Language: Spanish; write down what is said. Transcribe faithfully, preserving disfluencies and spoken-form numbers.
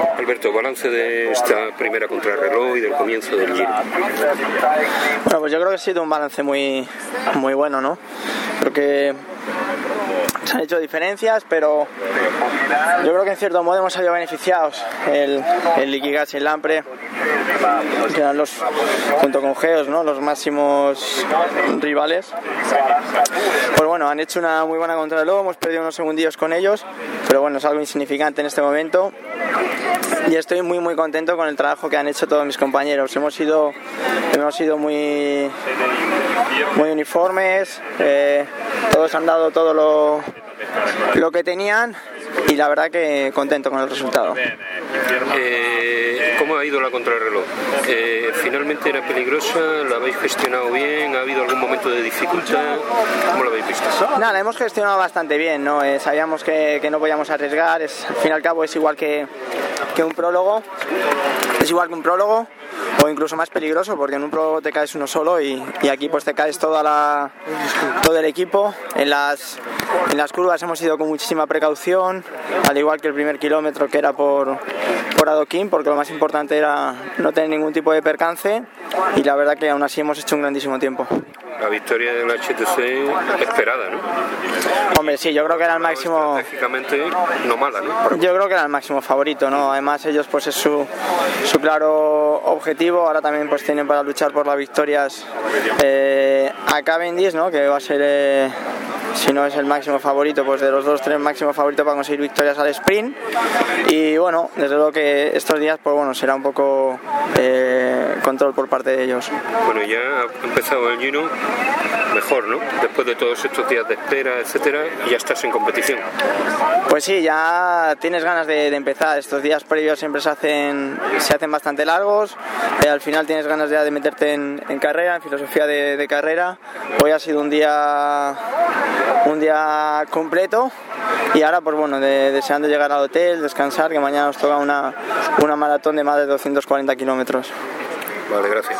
Alberto, balance de esta primera contrarreloj y del comienzo del Giro. Bueno, pues yo creo que ha sido un balance muy, muy bueno, ¿no? Creo que se han hecho diferencias, pero yo creo que en cierto modo hemos salido beneficiados. El, el Liquigas y el Lampre, que eran los, junto con Geos, ¿no?, los máximos rivales. Pues bueno, han hecho una muy buena contrarreloj, hemos perdido unos segundillos con ellos, pero bueno, es algo insignificante en este momento. Y estoy muy muy contento con el trabajo que han hecho todos mis compañeros. Hemos sido, hemos sido muy, muy uniformes, eh, todos han dado todo lo, lo que tenían y la verdad que contento con el resultado. Eh, ¿Cómo ha ido la contrarreloj? Eh, ¿Finalmente era peligrosa? ¿La habéis gestionado bien? ¿Ha habido algún momento de dificultad? ¿Cómo lo habéis visto? Nada, la hemos gestionado bastante bien, ¿no? Eh, sabíamos que, que no podíamos arriesgar, es, al fin y al cabo es igual que, que un prólogo, es igual que un prólogo o incluso más peligroso, porque en un prólogo te caes uno solo y, y aquí pues te caes toda la, todo el equipo. En las, en las curvas hemos ido con muchísima precaución, al igual que el primer kilómetro, que era por, por adoquín, porque lo más importante era no tener ningún tipo de percance, y la verdad que aún así hemos hecho un grandísimo tiempo. La victoria del H T C esperada, ¿no? Hombre, sí, yo creo que era el máximo... Estratégicamente no mala, ¿no? Yo creo que era el máximo favorito, ¿no? Además ellos pues es su, su claro objetivo. Ahora también pues tienen para luchar por las victorias eh, a Cavendish, ¿no?, que va a ser, eh, si no es el máximo favorito, pues de los dos, tres máximos favoritos para conseguir victorias al sprint. Y bueno, desde luego que estos días pues bueno, será un poco eh, control por parte de ellos. Bueno, ya ha empezado el Giro mejor, ¿no? Después de todos estos días de espera, etcétera, y ya estás en competición. Pues sí, ya tienes ganas de, de empezar. Estos días previos siempre se hacen se hacen bastante largos. Eh, al final tienes ganas ya de meterte en, en carrera, en filosofía de, de carrera. Hoy ha sido un día un día completo y ahora pues bueno, de, deseando llegar al hotel, descansar, que mañana nos toca una, una maratón de más de doscientos cuarenta kilómetros. Vale, gracias.